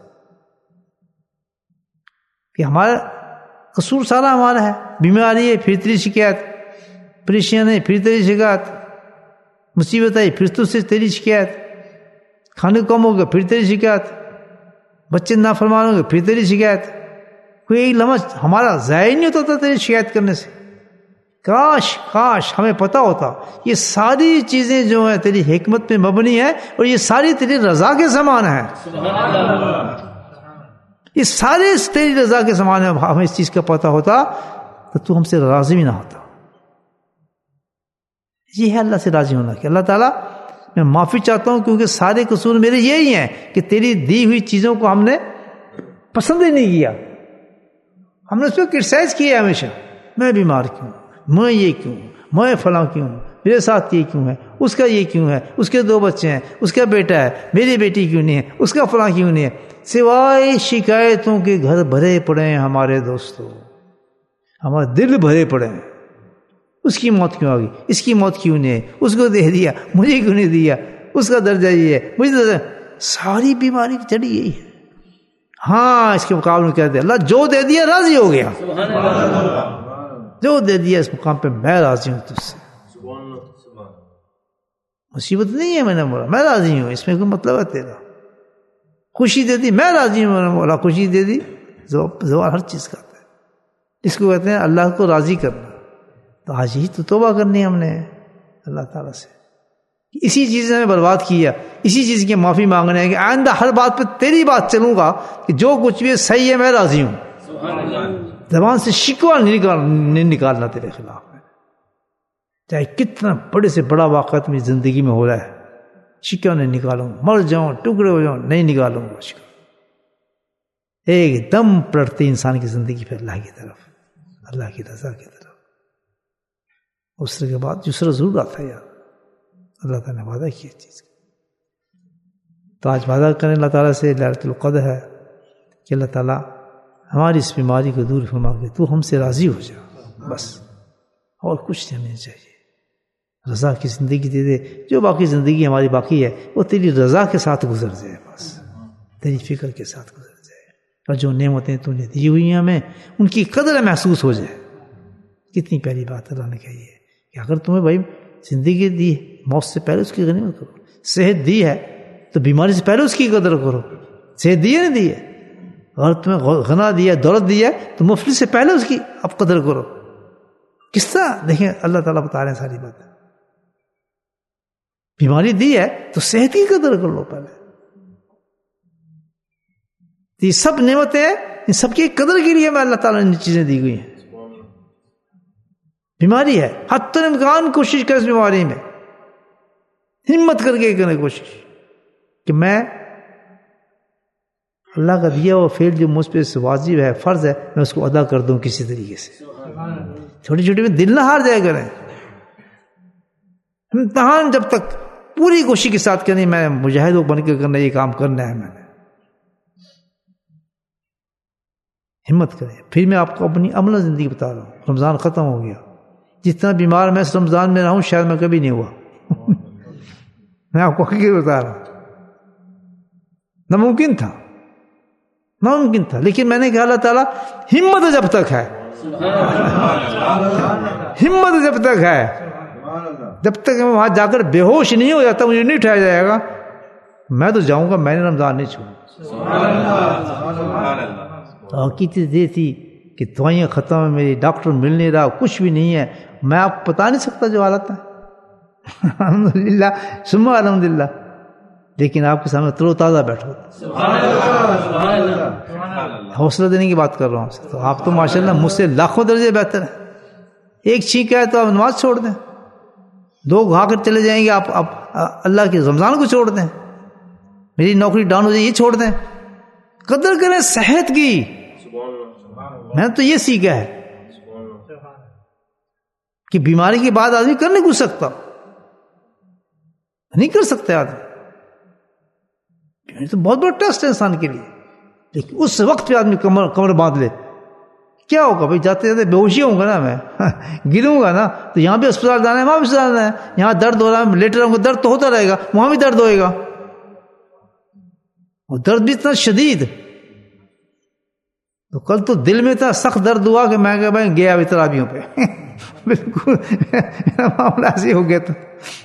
کہ ہمارا قصور سارا ہمارا ہے، بیماری ہے پھر تیری شکایت، پریشانی ہے پھر تیری شکایت، مصیبت ہے پھر تو سے تیری شکایت، کھانے کم ہوگا پھر تیری شکایت، بچے نافرمان ہوں گے پھر تیری شکایت۔ کوئی ایک لمحہ ہمارا ضائع نہیں ہوتا تھا تیری شکایت کرنے سے۔ کاش ہمیں پتہ ہوتا یہ ساری چیزیں جو ہیں تیری حکمت پہ مبنی ہیں، اور یہ ساری تیری رضا کے سامان ہیں، یہ سارے تیری رضا کے سامان ہیں۔ ہمیں اس چیز کا پتہ ہوتا تو تو ہم سے راضی بھی نہ ہوتا۔ یہ ہے اللہ سے راضی ہونا کہ اللہ تعالیٰ میں معافی چاہتا ہوں، کیونکہ سارے قصور میرے یہی ہیں کہ تیری دی ہوئی چیزوں کو ہم نے پسند ہی نہیں کیا، ہم نے اس پہ کرٹیسائز کیا ہمیشہ، میں بیمار کیوں، میں یہ کیوں، میں فلاں کیوں، میرے ساتھ یہ کیوں ہے، اس کا یہ کیوں ہے، اس کے 2 بچے ہیں، اس کا بیٹا ہے، میری بیٹی کیوں نہیں ہے، اس کا فلاں کیوں نہیں ہے۔ سوائے شکایتوں کے گھر بھرے پڑے ہیں ہمارے دوستوں، ہمارے دل بھرے پڑے ہیں۔ اس کی موت کیوں آ گئی، اس کی موت کیوں نہیں ہے، اس کو دے دیا مجھے کیوں نہیں دیا، اس کا درجہ یہ ہے مجھے درجہ، ساری بیماری کی جڑی یہی ہے۔ ہاں اس کے مقابلے میں کہتے ہیں اللہ جو دے دیا راضی ہو گیا، جو دے دیا اس مقام پہ میں راضی ہوں تجھ سے۔ مصیبت نہیں ہے میں نے بولا میں راضی ہوں، اس میں کوئی مطلب ہے تیرا۔ خوشی دے دی میں راضی ہوں، میں نے بولا خوشی دے دی، زوال ہر چیز کا ہے، اس کو کہتے ہیں اللہ کو راضی کرنا۔ تو آج ہی تو توبہ کرنی ہے ہم نے اللہ تعالیٰ سے، اسی چیز نے برباد کیا، اسی چیز کی معافی مانگنا ہے کہ آئندہ ہر بات پہ تیری بات چلوں گا کہ جو کچھ بھی صحیح ہے میں راضی ہوں، زبان سے شکوہ نہیں نکالنا تیرے خلاف میں، چاہے کتنا بڑے سے بڑا واقعہ میری زندگی میں ہو رہا ہے، شکوہ نہیں نکالوں گا، مر جاؤں ٹکڑے ہو جاؤں نہیں نکالوں گا شکوہ۔ ایک دم پلٹتی انسان کی زندگی پہ اللہ کی طرف، اللہ کی رضا کی طرف۔ اس کے بعد دوسرا ضرور آتا ہے یار، اللہ تعالیٰ نے وعدہ کیا چیز کا۔ تو آج وعدہ کریں اللہ تعالیٰ سے، لیلۃ القدر ہے کہ اللہ تعالیٰ ہماری اس بیماری کو دور فرما کے تو ہم سے راضی ہو جا، بس اور کچھ نہیں چاہیے۔ رضا کی زندگی دے دے، جو باقی زندگی ہماری باقی ہے وہ تیری رضا کے ساتھ گزر جائے، بس تیری فکر کے ساتھ گزر جائے، اور جو نعمتیں تو نے دی ہوئی ہیں ہمیں ان کی قدر محسوس ہو جائے۔ کتنی پیاری بات اللہ نے کہی ہے کہ اگر تمہیں بھائی زندگی دی موت سے پہلے اس کی غنیمت کرو، صحت دی ہے تو بیماری سے پہلے اس کی قدر کرو، صحت دی ہے نہیں دی ہے، اگر تمہیں غنا دیا دولت دی ہے تو مفلس سے پہلے اس کی اب قدر کرو۔ کس طرح دیکھیں اللہ تعالیٰ بتا رہے ہیں ساری باتیں، بیماری دی ہے تو صحت کی قدر کر لو پہلے، یہ سب نعمتیں ان سب کی قدر کے لیے میں اللہ تعالیٰ نے چیزیں دی گئی ہیں۔ بیماری ہے حتی الامکان کوشش کر اس بیماری میں، ہمت کر کے کرنے کی کوشش کہ میں اللہ کا دیا وہ فیل جو مجھ پہ واجب ہے، فرض ہے، میں اس کو ادا کر دوں کسی طریقے سے. چھوٹی چھوٹی میں دل نہ ہار جائے کریں. امتحان جب تک پوری کوشش کے ساتھ کرنی، میں مجاہد بن کے کرنا، یہ کام کرنا ہے میں نے. ہمت کریں. پھر میں آپ کو اپنی عملی زندگی بتا رہا ہوں. رمضان ختم ہو گیا، جتنا بیمار میں اس رمضان میں رہا ہوں شاید میں کبھی نہیں ہوا. میں آپ کو حقیقت بتا رہا ہوں. ناممکن تھا، لیکن میں نے کہا اللہ تعالیٰ ہمت جب تک ہے، ہمت جب تک ہے، جب تک میں وہاں جا کر بے ہوش نہیں ہو جاتا، مجھے نہیں اٹھایا جائے گا، میں تو جاؤں گا. میں نے رمضان نہیں چھوڑا. حقیقت یہ تھی کہ دوائیاں ختم ہیں میری، ڈاکٹر مل نہیں رہا، کچھ بھی نہیں ہے. میں آپ کو بتا نہیں سکتا جو حالت ہے. الحمدللہ ثم الحمدللہ. لیکن آپ کے سامنے تر و تازہ بیٹھو. حوصلہ دینے کی بات کر رہا ہوں. تو آپ تو ماشاءاللہ مجھ سے لاکھوں درجے بہتر ہیں. ایک چھینک ہے تو آپ نماز چھوڑ دیں، 2 کھا کر چلے جائیں گے آپ اللہ کے رمضان کو چھوڑ دیں، میری نوکری ڈاؤن ہو جائے یہ چھوڑ دیں. قدر کریں صحت کی. میں نے تو یہ سیکھا ہے کہ بیماری کے بعد آدمی کر نہیں کچھ سکتا، نہیں کر سکتا آدمی. تو بہت بڑا ٹیسٹ ہے انسان کے لیے. لیکن اس وقت پہ آدمی کمر باندھ لے، کیا ہوگا بھائی؟ جاتے جاتے بے ہوشی ہوں گا نا، میں گروں گا نا، تو یہاں بھی اسپتال جانا ہے، وہاں بھی اسپتال جانا ہے. یہاں درد ہو رہا ہے، لیٹ رہا ہوں گا، درد تو ہوتا رہے گا، وہاں بھی درد ہوئے گا، اور درد بھی اتنا شدید. تو کل تو دل میں اتنا سخت درد ہوا کہ میں کہ بھائی گیا ابھی ترابیوں پہ. بالکل معاملہ ایسے ہو گیا. تو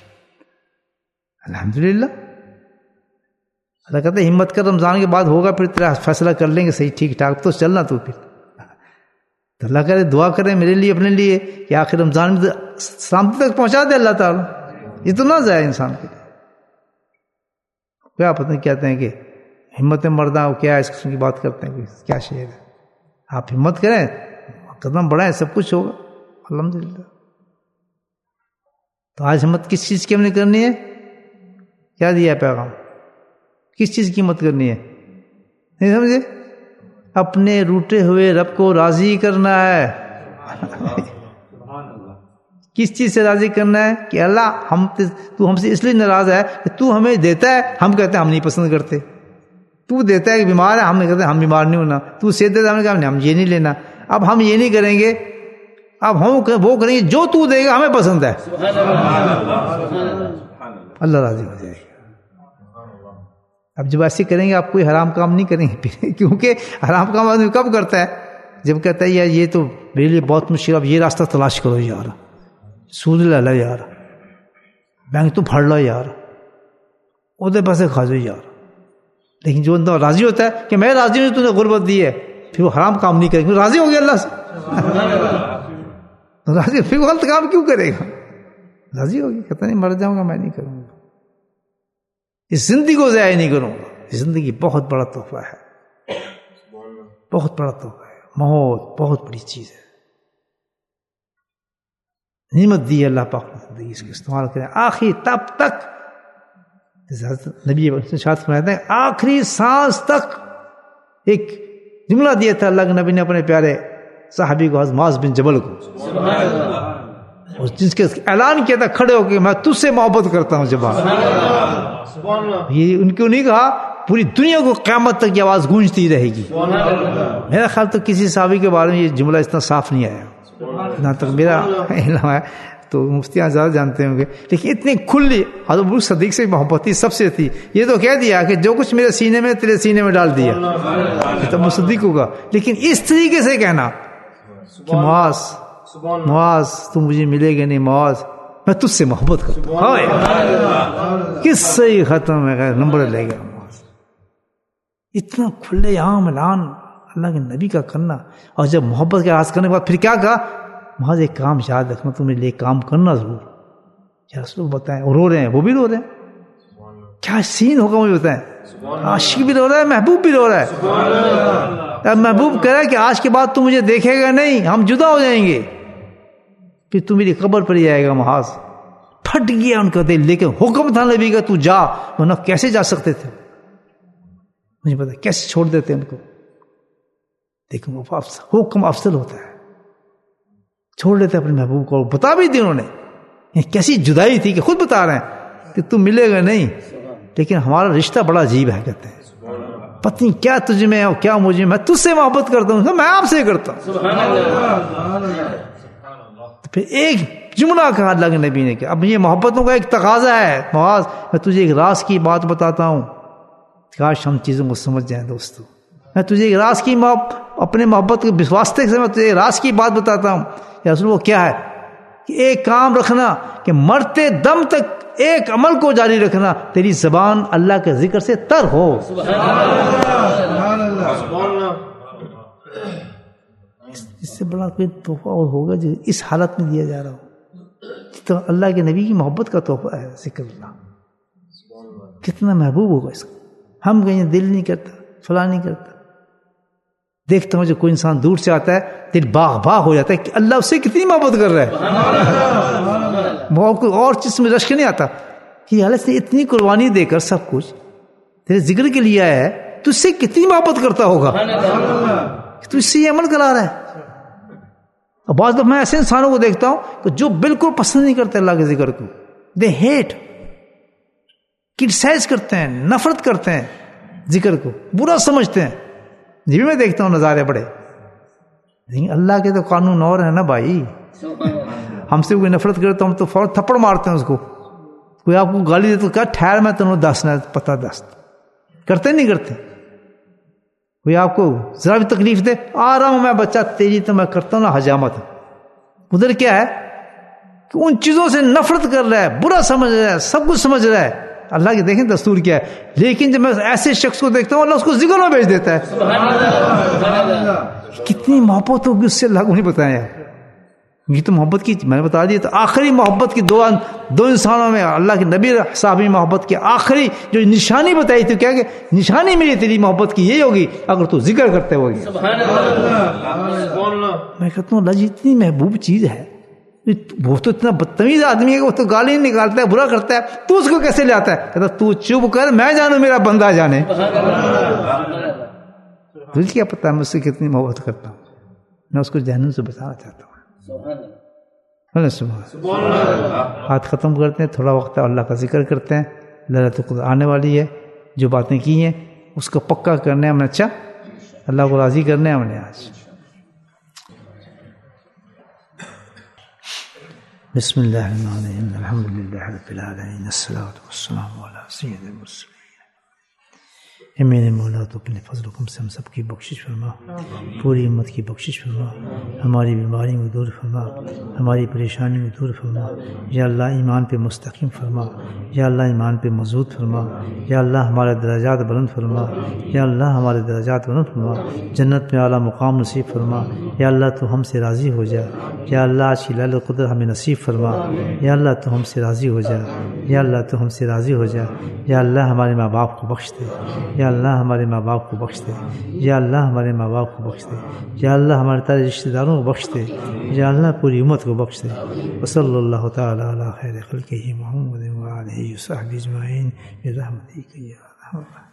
الحمدللہ اللہ کہتے ہیں ہمت کر، رمضان کے بعد ہوگا، پھر تیرا فیصلہ کر لیں گے صحیح ٹھیک ٹھاک، تو چلنا. تو پھر تو اللہ کرے دعا کریں میرے لیے، اپنے لیے، کہ آخر رمضان میں سلامتی تک پہنچا دے اللہ تعالیٰ. یہ تو نہ جائے انسان کے لیے. کیا پتہ نہیں کہتے ہیں کہ ہمت مردہ کیا ہے، اس قسم کی بات کرتے ہیں کہ کیا شعر ہے. آپ ہمت کریں، قدم بڑھائیں، سب کچھ ہوگا الحمدللہ. تو آج ہمت کس چیز کی ہم نے کرنی ہے؟ کیا دیا ہے پیغام؟ کس چیز کی ہمت کرنی ہے؟ نہیں سمجھے؟ اپنے روٹے ہوئے رب کو راضی کرنا ہے. کس چیز سے راضی کرنا ہے؟ کہ اللہ تو ہم سے اس لیے ناراض ہے کہ تو ہمیں دیتا ہے، ہم کہتے ہیں ہم نہیں پسند کرتے. تو دیتا ہے کہ بیمار ہے، ہم نہیں کہتے ہم بیمار نہیں ہونا. تو صحت دیتا ہے، ہم نے کہا ہم یہ نہیں لینا. اب ہم یہ نہیں کریں گے، اب ہم وہ کریں گے جو تو دے گا ہمیں پسند ہے. اللہ راضی ہو جائے گا. اب جب ایسے کریں گے آپ کوئی حرام کام نہیں کریں گے، کیونکہ حرام کام آدمی کب کرتا ہے؟ جب کہتا ہے یار یہ تو میرے لیے بہت مشکل، اب یہ راستہ تلاش کرو یار، سود لے لو یار، بینک تو پھڑ لو یار، ادھر پیسے کھا جاؤ یار. لیکن جو بندہ راضی ہوتا ہے کہ میں راضی ہوں تو نے غربت دی ہے، پھر وہ حرام کام نہیں کرے گا، راضی ہو گیا اللہ سے. راضی پھر غلط کام کیوں کرے گا؟ راضی ہو گیا، کہتا نہیں مر جاؤں گا میں نہیں کروں گا، اس زندگی کو ضائع نہیں کروں گا. زندگی بہت بڑا تحفہ ہے، بہت بڑا تحفہ ہے، موت بہت بڑی چیز ہے، نعمت دی اللہ پاک نے زندگی، اس کو استعمال کریں آخری تب تک. نبی ارشاد فرماتے ہیں آخری سانس تک. ایک جملہ دیا تھا اللہ کے نبی نے اپنے پیارے صحابی کو، معاذ بن جبل کو، اور جس کے اعلان کیا تھا کھڑے ہو کے میں تجھ سے محبت کرتا ہوں. جبان یہ ان کو نہیں کہا، پوری دنیا کو قیامت تک یہ آواز گونجتی رہے گی. میرا خیال تو کسی صحابی کے بارے میں یہ جملہ اتنا صاف نہیں آیا جہاں تک میرا علم ہے، تو مفتیاں زیادہ جانتے ہوں گے. لیکن اتنی کھلی حضرت ابو صدیق سے محبت تھی سب سے تھی. یہ تو کہہ دیا کہ جو کچھ میرے سینے میں تیرے سینے میں ڈال دیا، یہ تو ابو صدیق ہوگا. لیکن اس طریقے سے کہنا کہ معاذ تم مجھے ملے گا نہیں، معاذ میں تجھ سے محبت کرتا ہوں، کس سے ہی ختم ہے، نمبر لے گیا. اتنا کھلے عام اعلان اللہ کے نبی کا کرنا، اور جب محبت کا راز کرنے کے بعد پھر کیا کہا؟ محض ایک کام یاد رکھنا، تم میرے لیے کام کرنا ضرور. یا رسول بتائیں، اور رو رہے ہیں، وہ بھی رو رہے ہیں، کیا سین ہوگا مجھے بتائیں. عاشق بھی رو رہا ہے، محبوب بھی رو رہا ہے. اب محبوب کہہ رہا ہے کہ آج کے بعد تو مجھے دیکھے گا نہیں، ہم جدا ہو جائیں گے، پھر تو میری قبر پر ہی آئے گا. محاذ پھٹ گیا ان کا دل. لیکن حکم تھا نبی کا تو جا، ورنہ کیسے جا سکتے تھے؟ مجھے پتا کیسے چھوڑ دیتے ان کو. دیکھو حکم افضل ہوتا ہے, چھوڑ دیتے اپنے محبوب کو. بتا بھی دی انہوں نے, یہ کیسی جدائی تھی کہ خود بتا رہے ہیں کہ تم ملے گا نہیں, لیکن ہمارا رشتہ بڑا عجیب ہے. کہتے ہیں پتنی کیا تجھ میں اور کیا مجھے, میں تجھ سے محبت کرتا ہوں, میں آپ سے کرتا ہوں. تو پھر ایک جملہ کہا اللہ کے نبی نے کہ اب یہ محبتوں کا ایک تقاضا ہے, معاذ میں تجھے ایک راز کی بات بتاتا ہوں, کاش ہم چیزوں کو سمجھ جائیں دوستو. میں تجھے ایک راز کی اپنے محبت کے واسطے سے میں تجھے ایک راز کی بات بتاتا ہوں. یا رسول وہ کیا ہے کہ ایک کام رکھنا کہ مرتے دم تک ایک عمل کو جاری رکھنا, تیری زبان اللہ کے ذکر سے تر ہو. اس سے بڑا کوئی تحفہ اور ہوگا جو اس حالت میں دیا جا رہا ہو. تو اللہ کے نبی کی محبت کا تحفہ ہے ذکر اللہ. کتنا محبوب ہوگا اس کو. ہم کہیں دل نہیں کرتا, فلاں نہیں کرتا. دیکھتا ہوں جو کوئی انسان دور سے آتا ہے دل باغ باغ ہو جاتا ہے کہ اللہ اس سے کتنی محبت کر رہا ہے. بہت کوئی اور چیز میں رشک نہیں آتا کہ اللہ سے اتنی قربانی دے کر سب کچھ تیرے ذکر کے لیے آیا ہے, تو اس سے کتنی محبت کرتا ہوگا, تو اس سے یہ عمل کرا رہا ہے. اور بعض دفعہ میں ایسے انسانوں کو دیکھتا ہوں کہ جو بالکل پسند نہیں کرتے اللہ کے ذکر کو, دے ہیٹ, کرٹیسائز کرتے ہیں, نفرت کرتے ہیں ذکر کو, برا سمجھتے ہیں. جی میں دیکھتا ہوں نظارے بڑے, لیکن اللہ کے تو قانون اور ہے نا بھائی. ہم سے کوئی نفرت کرے تو ہم تو فوراً تھپڑ مارتے ہیں اس کو. کوئی آپ کو گالی دے تو کہا ٹھہر میں تمہیں دسنا پتہ دست, کرتے نہیں کرتے. کوئی آپ کو ذرا بھی تکلیف دے, آ رہا ہوں میں بچہ, تیری تو میں کرتا ہوں نا حجامت. ادھر کیا ہے کہ ان چیزوں سے نفرت کر رہا ہے, برا سمجھ رہا ہے, سب کچھ سمجھ رہا ہے. اللہ کے دیکھیں دستور کیا ہے. لیکن جب میں ایسے شخص کو دیکھتا ہوں اللہ اس کو ذکر میں بھیج دیتا ہے. کتنی محبت ہوگی اس سے اللہ کو نہیں بتایا. یہ تو محبت کی میں نے بتا دی. تو آخری محبت کی دو انسانوں میں اللہ کے نبی صحابی محبت کی آخری جو نشانی بتائی تھی, کیا کہ نشانی میری تیری محبت کی یہی ہوگی اگر تو ذکر کرتے ہوگی. میں کہتا ہوں اللہ جی اتنی محبوب چیز ہے, وہ تو اتنا بدتمیز آدمی ہے کہ وہ تو گالی نکالتا ہے, برا کرتا ہے, تو اس کو کیسے لے آتا ہے. کہتا تو چپ کر, میں جانوں میرا بندہ جانے. تجھے کیا پتا میں اس سے کتنی محبت کرتا ہوں. میں اس کو جہنم سے بچانا چاہتا ہوں. ہاتھ ختم کرتے ہیں, تھوڑا وقت اللہ کا ذکر کرتے ہیں. لذت قدر آنے والی ہے, جو باتیں کی ہیں اس کو پکا کرنے ہم نے. اچھا اللہ کو راضی کرنے ہم نے آج. بسم اللہ الرحمن الرحیم, الحمد للہ رب العالمین, الصلاۃ والسلام علی سید المرسلین. اے میرے مولا تو اپنے فضل و کرم سے ہم سب کی بخشش فرما, پوری امت کی بخشش فرما, ہماری بیماریوں کو دور فرما, ہماری پریشانیوں کو دور فرما. یا اللہ ایمان پہ مستقیم فرما, یا اللہ ایمان پہ مضبوط فرما, یا اللہ ہمارے درجات بلند فرما, یا اللہ ہمارے درجات بلند فرما, جنت میں اعلیٰ مقام نصیب فرما. یا اللہ تو ہم سے راضی ہو جا. یا اللہ آج کی ليلۃ القدر ہمیں نصیب فرما. یا اللہ تو ہم سے راضی ہو جا. یا اللہ تو ہم سے راضی ہو جا. یا اللہ ہمارے ماں باپ کو بخش دے. یا اللہ ہمارے ماں باپ کو بخش دے. یا اللہ ہمارے ماں باپ کو بخش دے. یا اللہ ہمارے سارے رشتہ داروں کو بخش دے. یا اللہ پوری امت کو بخش دے. وصلی اللہ تعالی علی خیر خلقہ محمد و آلہ و صحبہ اجمعین برحمتک یا ارحم الراحمین.